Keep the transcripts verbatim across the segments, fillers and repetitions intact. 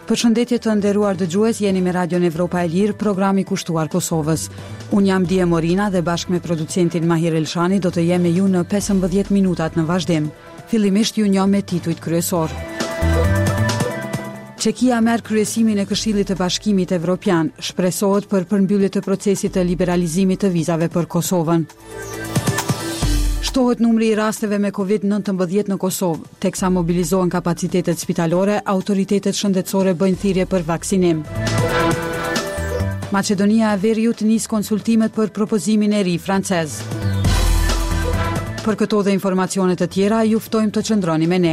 Përshëndetje të nderuar dëgjues, jeni me Radion Evropa e Lirë, programi kushtuar Kosovës. Unë jam Dije Morina dhe bashkë me producentin Mahir Elshani do të jem me ju në pesëmbëdhjetë minutat në vazhdim. Fillimisht ju njoh me titujt kryesor. Çekia merr kryesimin e Këshillit të Bashkimit Evropian, shpresohet për përmbyllje të procesit të liberalizimit të vizave për Kosovën. Shtohet numri i rasteve me kovid nëntëmbëdhjetë në Kosovë, teksa mobilizohen kapacitetet spitalore, autoritetet shëndetësore bëjnë thirrje për vaksinim. Maqedonia e Veriut nis konsultimet për propozimin e ri francez. Për këto dhe informacione të tjera, ju ftojmë të qëndroni me ne.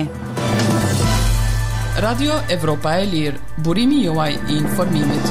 Radio Evropa e Lirë, burimi juaj i informimit.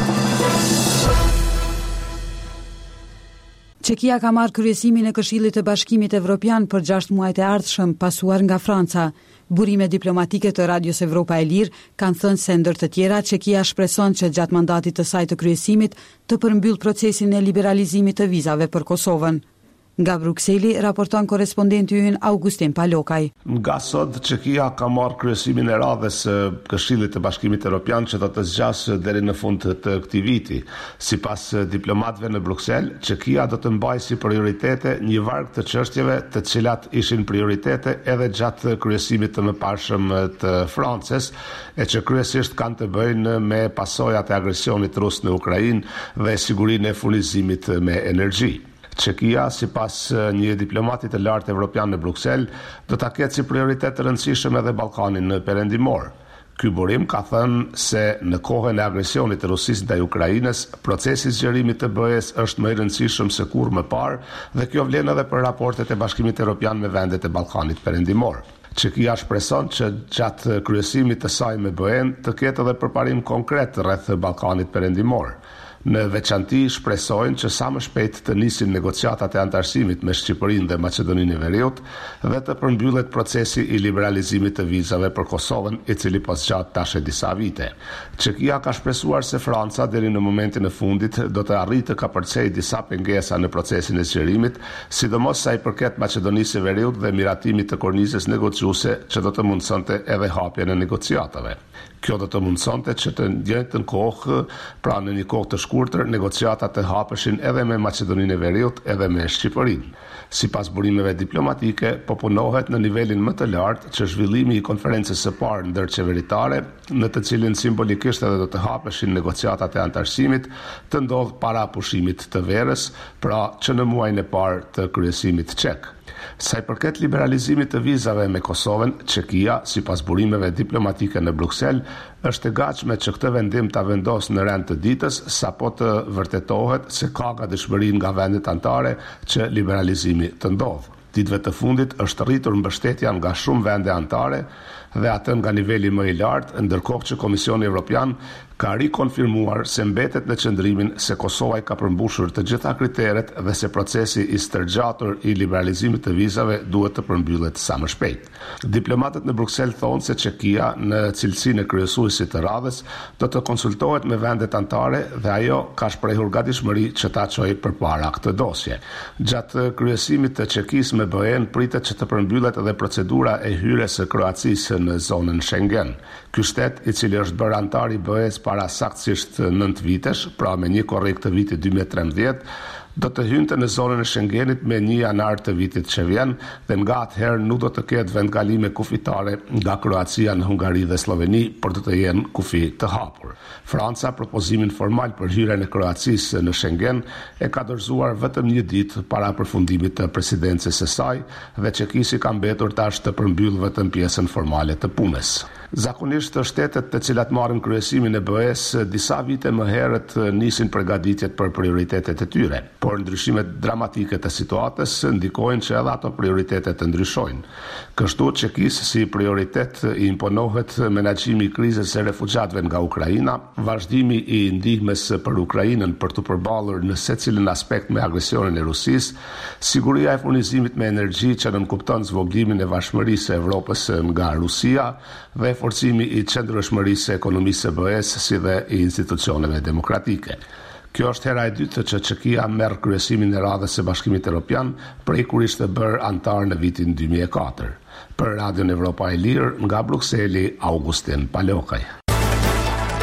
Çekia ka marrë kryesimin e Këshillit të Bashkimit Evropian për gjashtë muajt e ardhshëm, pasuar nga Franca. Burime diplomatike të Radios Evropa e Lirë kanë thënë se ndër të tjera Çekia shpreson që gjatë mandatit të saj të kryesimit të përmbyll procesin e liberalizimit të vizave për Kosovën. Nga Brukseli raporton korespondenti ynë Augustin Palokaj. Nga sot Çekia ka marrë kryesimin e radhës së Këshillit të Bashkimit Evropian që do të zgjasë deri në fund të këtij viti. Sipas diplomatëve në Bruksel, Çekia do të mbajë si prioritete një varg të çështjeve të cilat ishin prioritete edhe gjatë kryesimit të mëparshëm të Francës, e që kryesisht kanë të bëjnë me pasojat e agresionit rus në Ukrainë dhe sigurinë e furnizimit me energji. Çekia, sipas një diplomati të lartë evropian në Bruksel, do ta ketë si prioritet të rëndësishëm edhe Ballkanin perëndimor. Ky burim ka thënë se në kohën e agresionit të Rusisë ndaj Ukrainës, procesi i zgjerimit të B E-s është më i rëndësishëm se kurrë më parë dhe kjo vlen edhe për raportet e Bashkimit Evropian me vendet e Ballkanit perëndimor. Çekia shpreson që gjatë kryesimit të saj me B E-n të ketë edhe përparim konkret rreth Ballkanit perëndimor. Në veçanti shpresojnë që sa më shpejt të nisin negociatat e antarësimit me Shqipërinë dhe Maqedoninë e Veriut dhe të përmbyllet procesi i liberalizimit të vizave për Kosovën, i cili po zgjat tash disa vite. Çekia ka shpresuar se Franca deri në momentin e fundit do të arrijë të kapërcejë disa pengesa në procesin e zgjerimit, sidomos sa i përket Maqedonisë së Veriut dhe miratimit të kornizës negociuese që do të mundsonte edhe hapjen e negociatave. Kjo do të mundsonte që të njëjtën kohë, pra në një kohë të shkurtër, negociatat të hapeshin edhe me Maqedoninë e Veriut edhe me Shqipërinë. Sipas burimeve diplomatike, po punohet në nivelin më të lartë që zhvillimi i konferencës së parë ndërqeveritare, në të cilin simbolikisht edhe do të hapeshin negociatat e antarësimit, të ndodh para pushimit të verës, pra që në muajin e parë të kryesimit çek. Sa i përket liberalizimit të vizave me Kosovën, Çekia, sipas burimeve diplomatike në Bruksel, është e gatshme që këtë vendim ta vendosë në rend të ditës, sapo të vërtetohet se ka gatishmëri nga vendet anëtare që liberalizimi të ndodhë. Ditëve të fundit është rritur mbështetja nga shumë vende anëtare dhe atë nga niveli më i lartë, ndërkohë që Komisioni Evropian ka rikonfirmuar se mbetet në qëndrimin se Kosova i ka përmbushur të gjitha kriteret dhe se procesi i stërgjatur i liberalizimit të vizave duhet të përmbyllet sa më shpejt. Diplomatët në Bruksel thonë se Çekia, në cilësinë e kryesuesit të radhës, do të konsultohet me vendet anëtare dhe ajo ka shprehur gatishmëri që ta çojë përpara këtë dosje. Gjatë kryesimit të Çekisë me B E-n pritet që të përmbyllet edhe procedura e hyrjes së Kroacisë në zonën Schengen. Ky shtet, i cili është bërë antar i B E-s para saktësisht nëntë vitesh, pra me një korrik të vitit dy mijë e trembëdhjetë, do të hynte në zonën e Schengenit me një janar të vitit që vjen dhe nga atëherë nuk do të ketë vendkalime kufitare nga Kroacia në Hungari dhe Sloveni, por do të jenë kufi të hapur. Franca propozimin formal për hyrjen e Kroacisë në Schengen e ka dorëzuar vetëm një ditë para përfundimit të presidencës së saj dhe Çekisi ka mbetur tash të përmbyll vetëm pjesën formale të punës. Zakonisht shtetet të cilat marrin kryesimin e B E-s disa vite më herët nisin përgatitjet për prioritetet e tyre, por ndryshimet dramatike të situatës ndikojnë që edhe ato prioritetet të ndryshojnë. Kështu Çekisë si prioritet i imponohet menaxhimi i krizës së refugjatëve nga Ukraina, vazhdimi i ndihmës për Ukrainën për të përballur në secilin aspekt me agresionin e Rusisë, siguria e furnizimit me energji që nënkupton zvoglimin e vashmërisë së Evropës nga Rusia dhe forcimi i qëndrueshmërisë së ekonomisë së B E-s si dhe i institucioneve demokratike. Kjo është hera e dytë që Çekia merr kryesimin e radhës së Bashkimit Evropian prej kur ishte bërë antar në vitin dy mijë e katër. Për Radion Evropa e Lirë, nga Brukseli, Augustin Palokaj.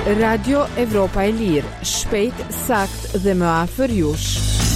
Radio Evropa e Lirë, shpejt, sakt dhe më afër jush.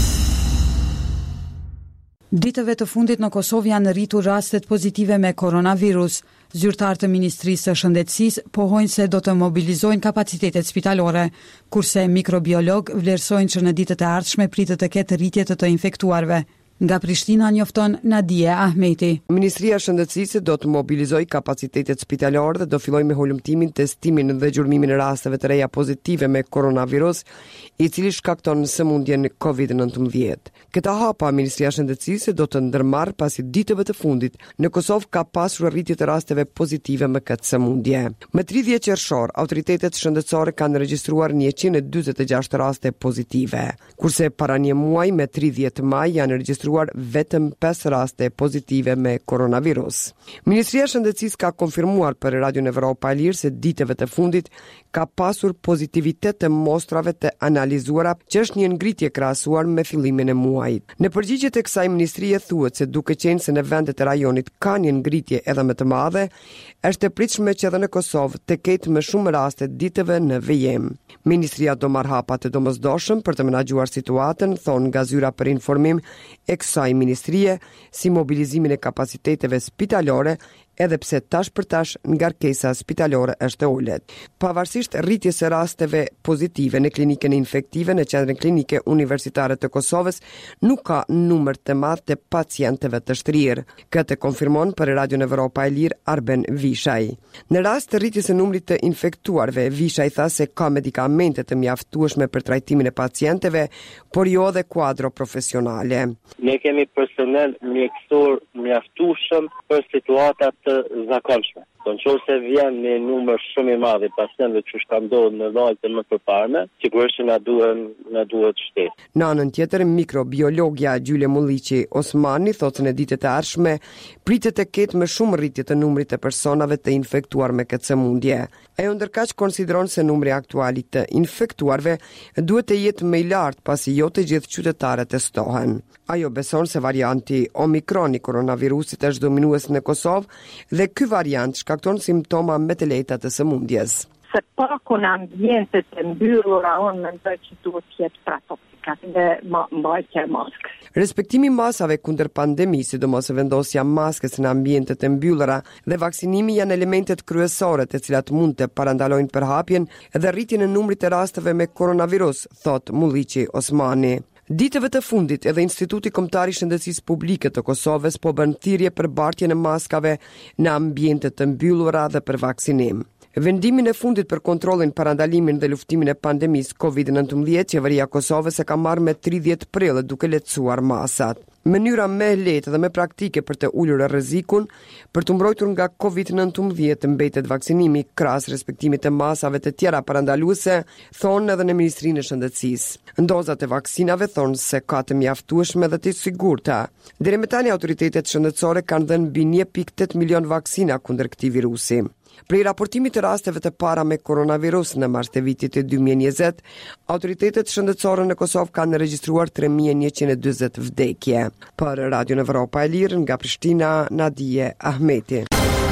Ditëve të fundit në Kosovë janë rritur rastet pozitive me koronavirus. Zyrtarët e Ministrisë së Shëndetësisë pohojnë se do të mobilizojnë kapacitetet spitalore, kurse mikrobiolog vlerësojnë që në ditët e ardhshme pritet të ketë rritje të të infektuarve. Nga Prishtina njofton Nadije Ahmeti. Ministria e Shëndetësisë do të mobilizojë kapacitetet spitalore dhe do fillojë me holumtimin, testimin dhe gjurmimin e rasteve të reja pozitive me koronavirus, i cili shkakton sëmundjen kovid nëntëmbëdhjetë. Këta hapa Ministria e Shëndetësisë do të ndërmarrë pasi ditëve të fundit në Kosovë ka pasur rritje të rasteve pozitive me këtë sëmundje. Më tridhjetë qershor, autoritetet shëndetësore kanë regjistruar njëqind e dyzet e gjashtë raste pozitive, kurse para një muaji me tridhjetë maj janë regjistruar vetëm pesë raste pozitive me koronavirus. Ministria e Shëndetësisë ka konfirmuar për Radion Evropa e Lirë se ditëve të fundit ka pasur pozitivitet të mostrave të analizuara, që është një ngritje krahasuar me fillimin e muajit. Në përgjigje të kësaj ministrie thuhet se duke qenë se në vendet e rajonit ka një ngritje edhe më të madhe, është e pritshme që edhe në Kosovë të ketë më shumë raste ditëve në vijim. Ministria do marrë hapa të domosdoshëm për të menaxhuar situatën, thon nga zyra për informim e kësaj ministrie, si mobilizimin e kapaciteteve spitalore, edhe pse tash për tash ngarkesa spitalore është e ulët. Pavarësisht rritjes së rasteve pozitive në klinikën infektive në Qendrën Klinike Universitare të Kosovës, nuk ka numër të madh të pacientëve të shtrirë. Këtë konfirmon për Radion Evropa e Lirë Arben Vishaj. Në rast të rritjes së numrit të infektuarve, Vishaj tha se ka medikamente të mjaftueshme për trajtimin e pacientëve, por jo dhe kuadro profesionale. Ne kemi personel mjekësor mjaftueshëm për situatat të zakonshme. Po nëse vjen në numër shumë i madh pacientëve që shkandojnë në vajtë më përparme, sigurisht na duhen na duhet shtesë. Në anën tjetër, mikrobiologja Gjule Mulliqi Osmani thotë se në ditët e ardhshme pritet të ketë më shumë rritje të numrit të personave të infektuar me këtë sëmundje. Ajo ndërkaq konsideron se numri aktual i të infektuarve duhet të jetë më i lartë pasi jo të gjithë qytetarët testohen. Ajo beson se varianti Omikron i koronavirusit është dominues në Kosovë dhe ky variant shkakton simptoma më të lehta të sëmundjes. Se paku në ambientet e mbyllura, unë mendoj që duhet të jetë pratopikat dhe mbajtja e maskës. Respektimi masave kundër pandemisë, sidomos vendosja maskës në ambientet e mbyllura dhe vaksinimi janë elementet kryesore të cilat mund të parandalojnë përhapjen dhe rritjen e numrit të rasteve me koronavirus, thot Mulliqi Osmani. Ditëve të fundit, edhe Instituti Kombëtar i Shëndetësisë Publike të Kosovës po bën thirrje për bartjen e maskave në ambiente të mbyllura dhe për vaksinim. Vendimin e fundit për kontrollin, parandalimin dhe luftimin e pandemisë kovid nëntëmbëdhjetë, qeveria e Kosovës e ka marrë me tridhjetë prill duke lehtësuar masat. Mënyra më e lehtë dhe më praktike për të ulur rrezikun për të mbrojtur nga kovid nëntëmbëdhjetë mbetet vaksinimi krahas respektimit të masave të tjera parandaluese, thonë edhe në Ministrinë e Shëndetësisë. Dozat e vaksinave thonë se ka të mjaftueshme dhe të sigurta. Deri më tani autoritetet shëndetësore kanë dhënë mbi një pikë tetë milion vaksina kundër këtij virusi. Prej raportimit të rasteve të para me koronavirus në mars të vitit të dy mijë e njëzet, autoritetet shëndetësore në Kosovë kanë regjistruar tre mijë e njëqind e dyzet vdekje. Për Radion Evropa e Lirë, nga Prishtina, Nadije Ahmeti.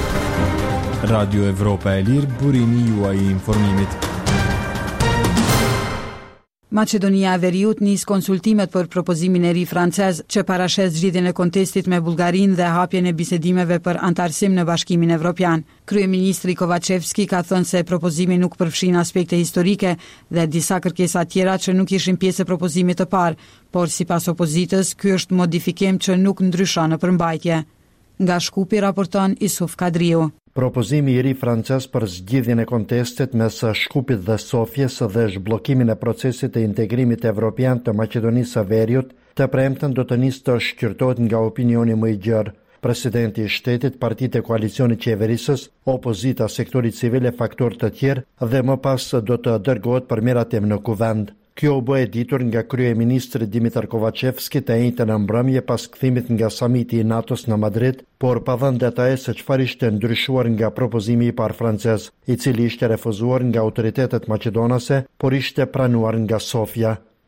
Radio Evropa e Lirë, burimi juaj i informimit. Maqedonia e Veriut nis konsultimet për propozimin e ri francez që parashes zgjidhjen e kontestit me Bullgarinë dhe hapjen e bisedimeve për antarësim në Bashkimin Evropian. Kryeministri Kovacevski ka thënë se propozimi nuk përfshin aspekte historike dhe disa kërkesa tjera që nuk ishin pjesë e propozimit të parë, por sipas opozitës, ky është modifikim që nuk ndryshon në përmbajtje. Nga Shkupi raporton Isuf Kadriu. Propozimi i ri francez për zgjidhjen e kontestit mes Shkupit dhe Sofjes dhe zhbllokimin e procesit të integrimit evropian të Maqedonisë së Veriut të premten do të nisë të shqyrtohet nga opinioni më i gjerë. Presidenti i shtetit, partitë e koalicionit qeverisës, opozita, sektori civil e faktorë të tjerë dhe më pas do të dërgohet për miratim në kuvend. Kjo u bë e ditur nga kryeministri Dimitar Kovacevski të njëjtën mbrëmje pas kthimit nga samiti i NATO-s në Madrid, por pa dhënë detaje se çfarë ishte ndryshuar nga propozimi i parë francez, i cili ishte refuzuar nga autoritetet maqedonase, por ishte pranuar nga Sofia.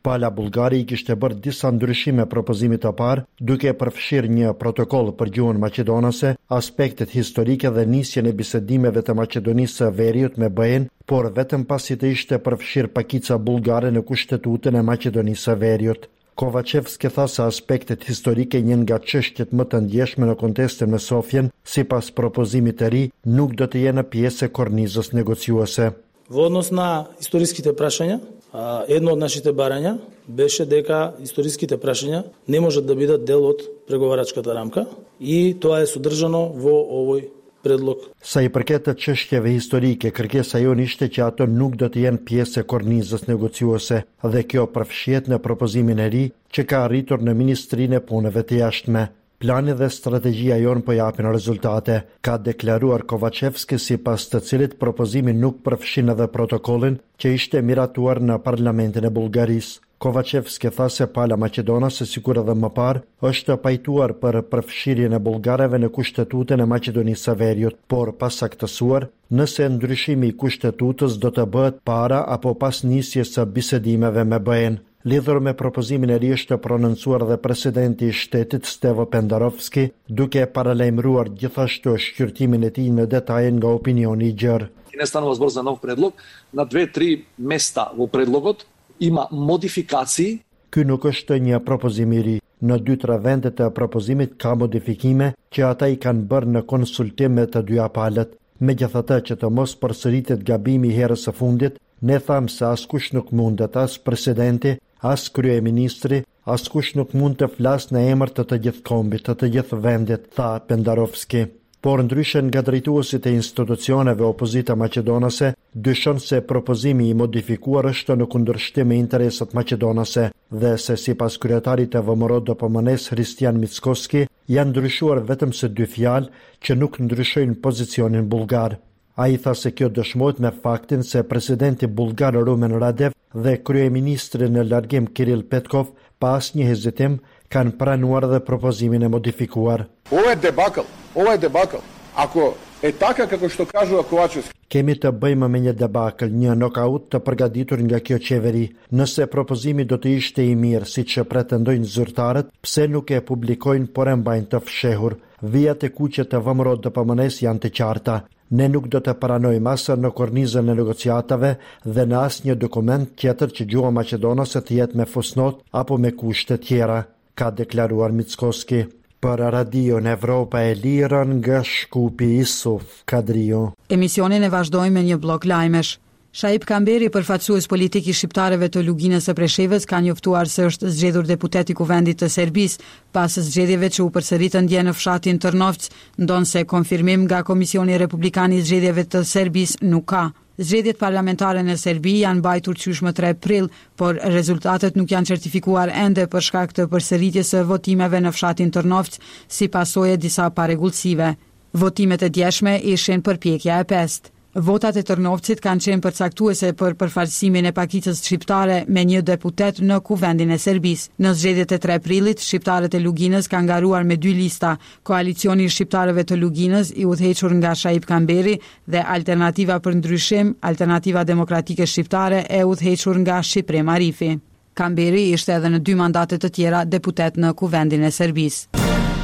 Pala bullgare i kishte bërë disa ndryshime propozimit të parë, duke përfshirë një protokoll për gjuhën maqedonase, aspektet historike dhe nisjen e bisedimeve të Maqedonisë së Veriut me B E-n, por vetëm pasi të ishte përfshirë pakica bullgare në kushtetutën e Maqedonisë së Veriut. Kovacevski tha se aspektet historike njën nga çështjet më të ndjeshme në kontestin me Sofjen, sipas propozimit të ri, nuk do të jenë pjesë e kornizës negociuese. Во однос на историските прашања, едно од нашите барања беше дека историските прашања не можат да бидат дел од преговарачката рамка и тоа е содржано во овој predlog. Sa i përket të çështjeve historike, kërkesa jonë ishte që ato nuk do të jenë pjesë e kornizës negociuese dhe kjo përfshihet në propozimin e ri që ka arritur në Ministrinë e Punëve të Jashtme. Plani dhe strategjia jonë po japin rezultate, ka deklaruar Kovacevski, sipas të cilit propozimi nuk përfshin edhe protokollin që ishte miratuar në parlamentin e Bullgarisë. Kovacevski tha se Pala Maqedonase, sikur edhe më parë, është pajtuar për përfshirjen e bullgareve në kushtetutën e Maqedonisë së Veriut, por pas saktësuar nëse ndryshimi i kushtetutës do të bëhet para apo pas nisjes së bisedimeve me B E-n. Lidhur me propozimin e ri është prononcuar dhe presidenti i shtetit Stevo Pendarovski, duke paralajmëruar gjithashtu shqyrtimin e tij në detaje nga opinioni i gjerë. Не станува збор за нов предлог, на две-три места во предлогот ima modifikacii. Ky nuk është një propozim i ri. Në dy tre vende të propozimit ka modifikime që ata i kanë bërë në konsultim me të dyja palët. Megjithatë, që të mos përsëritet gabimi i herës së fundit, ne thamë se askush nuk mundet, as presidenti, as kryeministri, askush nuk mund të flasë në emër të të gjithë kombit, të të gjithë vendit, tha Pendarovski. Por ndryshe nga drejtuesit e institucioneve, opozita maqedonase dyshon se propozimi i modifikuar është në kundërshtim me interesat maqedonase dhe se sipas kryetarit të V M R O D P M N-s Hristijan Mickoski janë ndryshuar vetëm se dy fjalë që nuk ndryshojnë pozicionin bullgar. Ai tha se kjo dëshmohet me faktin se presidenti bullgar Rumen Radev dhe kryeministri në largim Kirill Petkov pa asnjë hezitim kanë pranuar dhe propozimin e modifikuar. Ovo je debakl, ovo je debakl. Ako e taka kako što kažu Kovacevski. Kemi të bëjmë me një debakl, një nokaut të përgatitur nga kjo qeveri. Nëse propozimi do të ishte i mirë, siç pretendojnë zyrtarët, pse nuk e publikojnë por e mbajnë të fshehur? Vijat e kuqe të V M R O D P M N-s janë të qarta. Ne nuk do të paranojmë as në kornizën e negociatave dhe në asnjë dokument tjetër që gjuha maqedonase të jetë me fusnot apo me kushte tjera, ka deklaruar Mickoski. Për Radio në Evropa e Lirën nga Shkupi Isuf Kadrio. Emisionin e vazhdojmë me një blok lajmesh. Shaip Kamberi, përfaqësues politik i shqiptarëve të Luginës së Preshevës, ka njoftuar se është zgjedhur deputet i kuvendit të Serbisë pas zgjedhjeve që u përsëritën dje në fshatin Trnovc, ndonse konfirmim nga Komisioni Republikan i Zgjedhjeve të Serbisë nuk ka. Zgjedhjet parlamentare në Serbi janë mbajtur qysh më tre prill, por rezultatet nuk janë certifikuar ende për shkak të përsëritjes së votimeve në fshatin Trnovc, si pasojë disa parregullsive. Votimet e djeshme ishin përpjekja e pestë. Votat e Trnovcit kanë qenë përcaktuese për përfaqësimin e pakicës shqiptare me një deputet në kuvendin e Serbisë. Në zgjedhjet e tre prillit, shqiptarët e Luginës kanë garuar me dy lista: Koalicioni i shqiptarëve të Luginës, i udhëhequr nga Shaip Kamberi, dhe Alternativa për Ndryshim, Alternativa Demokratike Shqiptare, e udhëhequr nga Shqiprim Arifi. Kamberi ishte edhe në dy mandate të tjera deputet në kuvendin e Serbisë.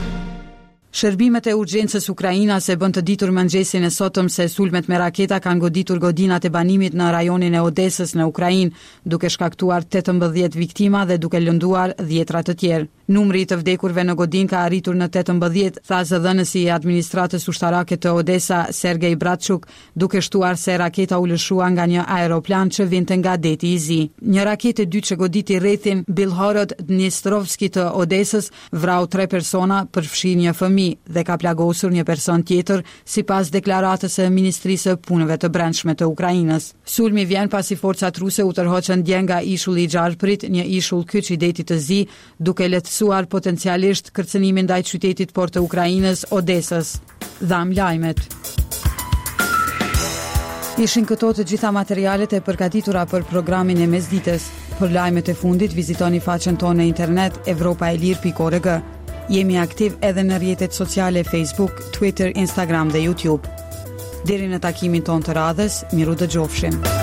Shërbimet e urgjencës ukrainase bën të ditur mëngjesin e sotëm se sulmet me raketa kanë goditur godinat e banimit në rajonin e Odesës në Ukrainë, duke shkaktuar tetëmbëdhjetë viktima dhe duke lënduar dhjetra të tjerë. Numri i të vdekurve në godin ka arritur në tetëmbëdhjetë, tha zëdhënësi i administratës ushtarake të Odesa, Sergej Bratchuk, duke shtuar se raketa u lëshua nga një aeroplan që vinte nga deti i zi. Një raketë e dytë që goditi rrethin Bilhorod Dnistrovski të Odesës vrau tre persona, përfshi një fëmijë dhe ka plagosur një person tjetër, sipas deklaratës së Ministrisë së Punëve të Brendshme të Ukrainës. Sulmi vjen pasi forcat ruse u tërhoqën dje nga ishulli i Xharprit, një ishull kyç i detit të zi, duke lehtësuar potencialisht kërcënimin ndaj qytetit por të Ukrainës, Odesës. Dham lajmet. Ishin këto të gjitha materialet e përgatitura për programin e mesdites. Për lajmet e fundit vizitoni faqen tonë në internet evropaelir pikë org. Jemi aktiv edhe në rrjetet sociale Facebook, Twitter, Instagram dhe YouTube. Deri në takimin ton të radhës, miru dëgjofshim.